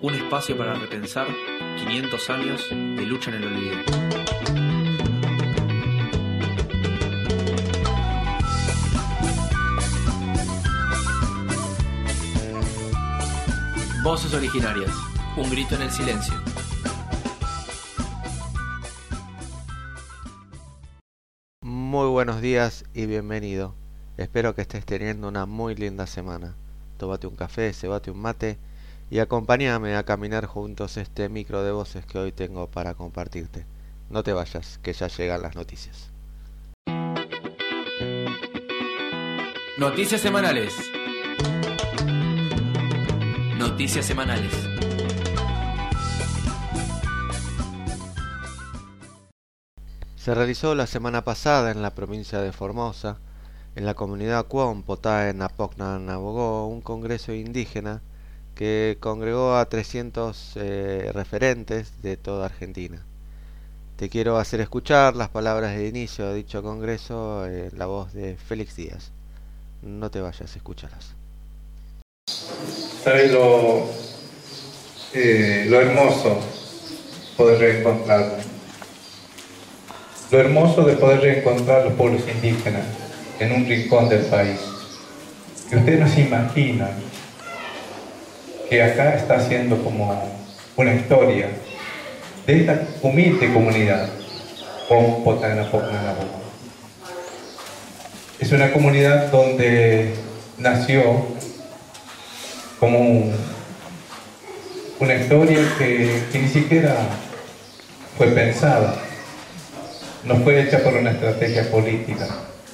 un espacio para repensar 500 años de lucha en el olvido. Voces originarias, un grito en el silencio. Muy buenos días y bienvenido. Espero que estés teniendo una muy linda semana. Tómate un café, cebate un mate y acompáñame a caminar juntos este micro de voces que hoy tengo para compartirte. No te vayas, que ya llegan las noticias. Noticias semanales. Noticias semanales. Se realizó la semana pasada en la provincia de Formosa, en la comunidad Cuón, Potá, en Apocna-Nabogó, un congreso indígena que congregó a 300 referentes de toda Argentina. Te quiero hacer escuchar las palabras de inicio de dicho congreso en la voz de Félix Díaz. No te vayas, escúchalas. ¿Sabes lo hermoso poder reencontrarnos? Lo hermoso de poder reencontrar los pueblos indígenas en un rincón del país. Que ustedes no se imaginan que acá está haciendo como una historia de esta humilde comunidad con Potá-Nabogó. Es una comunidad donde nació como una historia que ni siquiera fue pensada, no fue hecha por una estrategia política.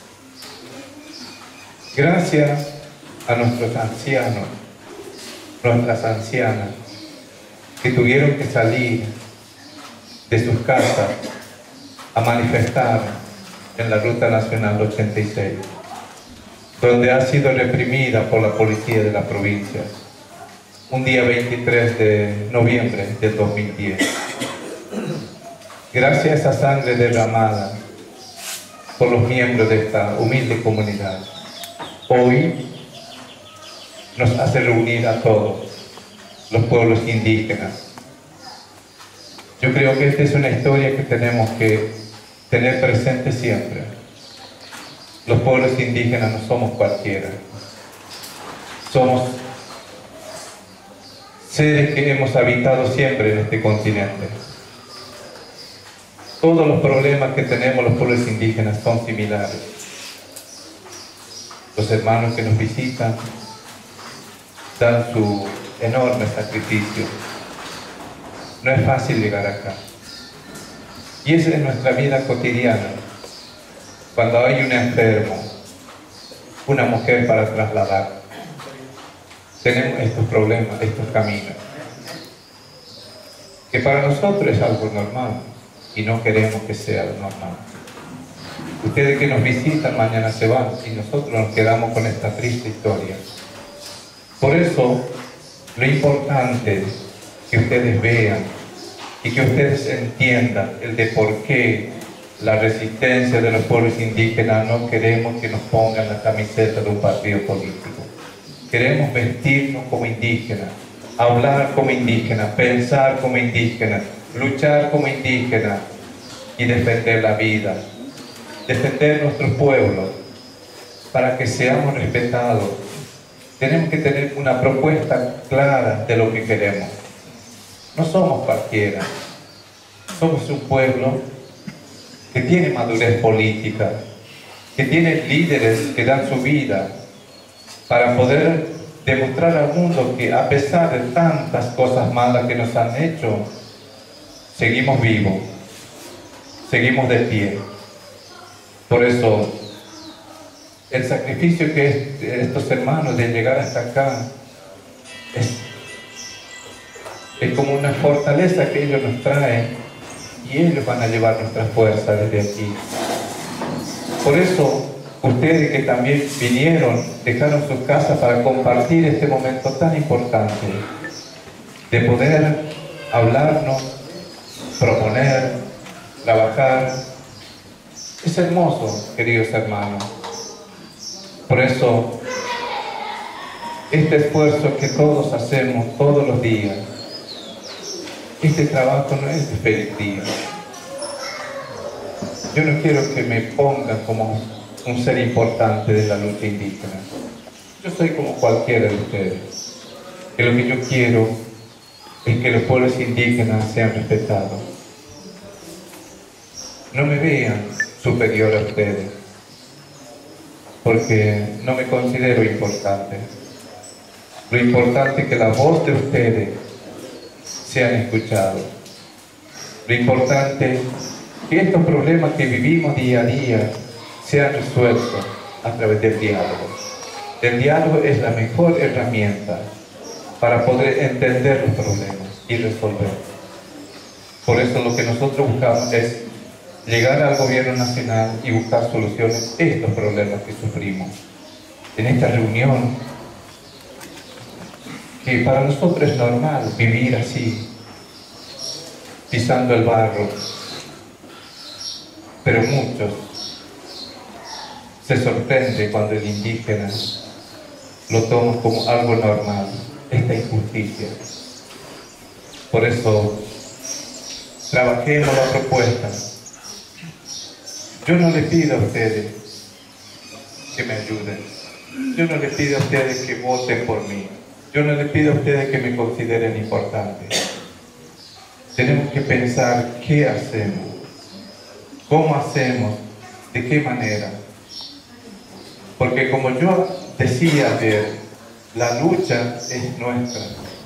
Gracias a nuestros ancianos, nuestras ancianas, que tuvieron que salir de sus casas a manifestar en la Ruta Nacional 86, donde ha sido reprimida por la policía de la provincia, un día 23 de noviembre del 2010. Gracias a esa sangre derramada por los miembros de esta humilde comunidad, hoy nos hace reunir a todos los pueblos indígenas. Yo creo que esta es una historia que tenemos que tener presente siempre. Los pueblos indígenas no somos cualquiera. Somos seres que hemos habitado siempre en este continente. Todos los problemas que tenemos los pueblos indígenas son similares. Los hermanos que nos visitan dan su enorme sacrificio. No es fácil llegar acá. Y esa es nuestra vida cotidiana. Cuando hay un enfermo, una mujer para trasladar, tenemos estos problemas, estos caminos, que para nosotros es algo normal y no queremos que sea lo normal. Ustedes que nos visitan mañana se van y nosotros nos quedamos con esta triste historia. Por eso, lo importante es que ustedes vean y que ustedes entiendan el de por qué la resistencia de los pueblos indígenas no queremos que nos pongan la camiseta de un partido político. Queremos vestirnos como indígenas, hablar como indígenas, pensar como indígenas, luchar como indígenas y defender la vida, defender nuestros pueblos para que seamos respetados. Tenemos que tener una propuesta clara de lo que queremos. No somos cualquiera, somos un pueblo que tiene madurez política, que tiene líderes que dan su vida para poder demostrar al mundo que a pesar de tantas cosas malas que nos han hecho, seguimos vivos, seguimos de pie. Por eso, el sacrificio que es de estos hermanos de llegar hasta acá es como una fortaleza que ellos nos traen y ellos van a llevar nuestra fuerza desde aquí. Por eso, ustedes que también vinieron, dejaron sus casas para compartir este momento tan importante de poder hablarnos, proponer, trabajar. Es hermoso, queridos hermanos. Por eso, este esfuerzo que todos hacemos todos los días Este trabajo no es de Félix Díaz. Yo no quiero que me pongan como un ser importante de la lucha indígena. Yo soy como cualquiera de ustedes. Que lo que yo quiero es que los pueblos indígenas sean respetados. No me vean superior a ustedes, porque no me considero importante. Lo importante es que la voz de ustedes sean escuchados. Lo importante es que estos problemas que vivimos día a día sean resueltos a través del diálogo. El diálogo es la mejor herramienta para poder entender los problemas y resolver. Por eso lo que nosotros buscamos es llegar al gobierno nacional y buscar soluciones a estos problemas que sufrimos. En esta reunión, que para nosotros es normal vivir así, pisando el barro, pero muchos se sorprenden cuando el indígena lo toma como algo normal, esta injusticia. Por eso, trabajemos la propuesta. Yo no les pido a ustedes que me ayuden. Yo no les pido a ustedes que voten por mí. Yo no les pido a ustedes que me consideren importante. Tenemos que pensar qué hacemos, cómo hacemos, de qué manera. Porque como yo decía ayer, la lucha es nuestra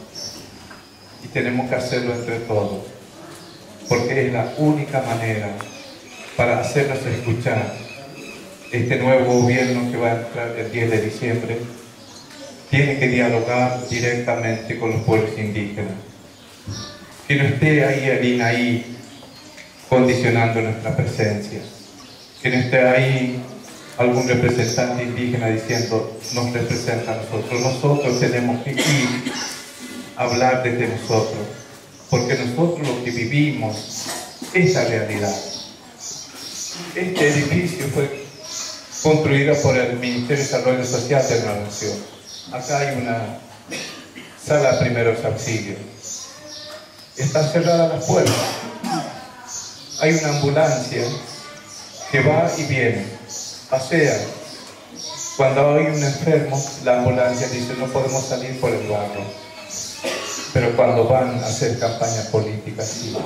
y tenemos que hacerlo entre todos, porque es la única manera para hacernos escuchar. Este nuevo gobierno que va a entrar el 10 de diciembre tiene que dialogar directamente con los pueblos indígenas. Que no esté ahí el INAI condicionando nuestra presencia. Que no esté ahí algún representante indígena diciendo nos representa a nosotros. Nosotros tenemos que ir a hablar desde nosotros, porque nosotros lo que vivimos es la realidad. Este edificio fue construido por el Ministerio de Desarrollo Social de la Nación. Acá hay una sala de primeros auxilios. Están cerradas las puertas. Hay una ambulancia que va y viene, pasea. Cuando hay un enfermo, la ambulancia dice no podemos salir por el barro. Pero cuando van a hacer campaña política, sí,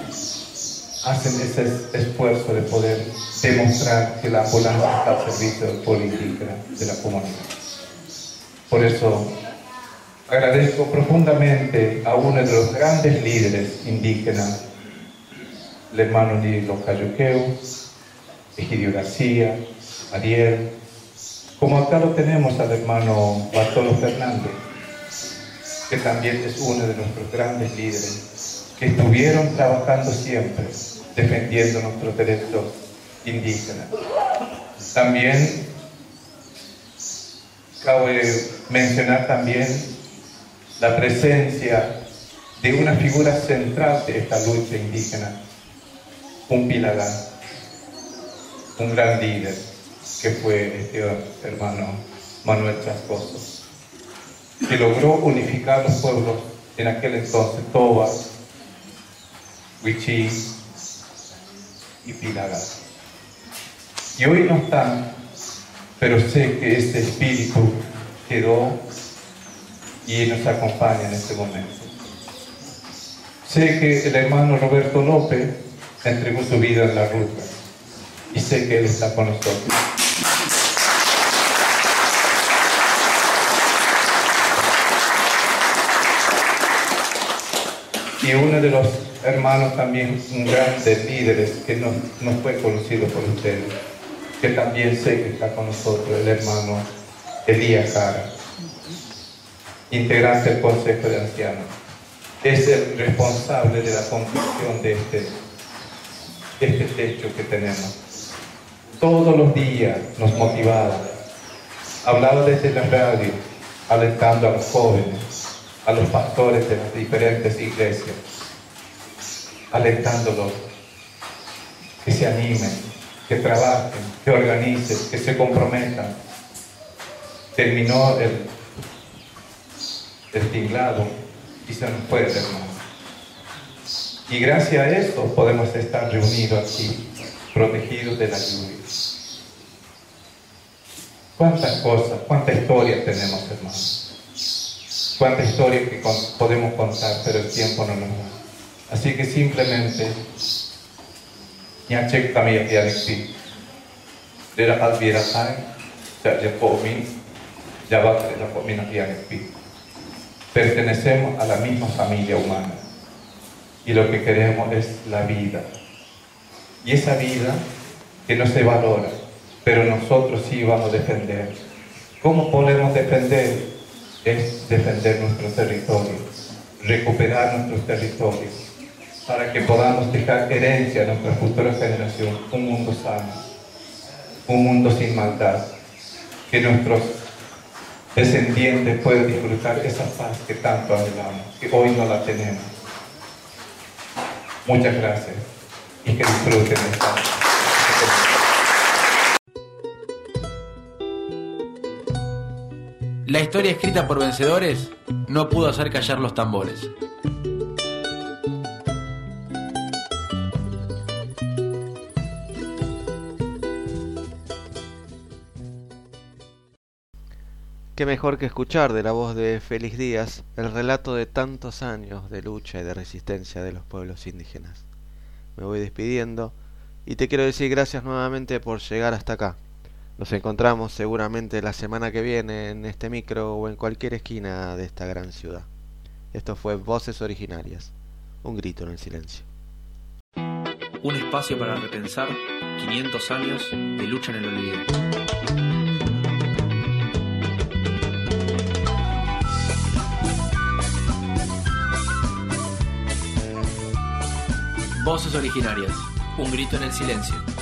hacen ese esfuerzo de poder demostrar que la ambulancia está al servicio del pueblo indígena, de la comunidad. Por eso agradezco profundamente a uno de los grandes líderes indígenas, el hermano Nilo Cayuqueu, Egidio García, Ariel, como acá lo tenemos al hermano Bartolo Fernández, que también es uno de nuestros grandes líderes, que estuvieron trabajando siempre, defendiendo nuestros derechos indígenas. También cabe mencionar también la presencia de una figura central de esta lucha indígena, un Pilagá, un gran líder, que fue este hermano Manuel Chascoso, que logró unificar los pueblos en aquel entonces, Toba, Wichí y Pilagá. Y hoy no están, pero sé que este espíritu quedó y nos acompaña en este momento. Sé que el hermano Roberto López entregó su vida en la ruta y sé que él está con nosotros. Y uno de los hermanos también, un grandes líderes que no fue conocido por ustedes, que también sé que está con nosotros, el hermano Elías Cara, integrante del Consejo de Ancianos. Es el responsable de la construcción de este techo que tenemos. Todos los días nos motivaba, hablaba desde la radio, alentando a los jóvenes, a los pastores de las diferentes iglesias, alentándolos que se animen, que trabajen, que organicen, que se comprometan. Terminó el tinglado y se nos fue el hermano. Y gracias a eso podemos estar reunidos aquí, protegidos de la lluvia. ¿Cuántas cosas, cuántas historias tenemos, hermanos? Cuántas historias que podemos contar, pero el tiempo no nos da. Así que simplemente, ñachek también dialecti, de la alviera hay, ya comin, ya va de la comina dialecti. Pertenecemos a la misma familia humana y lo que queremos es la vida. Y esa vida que no se valora, pero nosotros sí vamos a defender. ¿Cómo podemos defender? Es defender nuestro territorio, recuperar nuestros territorios, para que podamos dejar herencia a nuestra futura generación, un mundo sano, un mundo sin maldad, que nuestros descendientes puedan disfrutar esa paz que tanto anhelamos, que hoy no la tenemos. Muchas gracias y que disfruten esta. La historia escrita por vencedores no pudo hacer callar los tambores. Qué mejor que escuchar de la voz de Félix Díaz el relato de tantos años de lucha y de resistencia de los pueblos indígenas. Me voy despidiendo y te quiero decir gracias nuevamente por llegar hasta acá. Nos encontramos seguramente la semana que viene en este micro o en cualquier esquina de esta gran ciudad. Esto fue Voces Originarias, un grito en el silencio. Un espacio para repensar 500 años de lucha en el olvido. Voces Originarias, un grito en el silencio.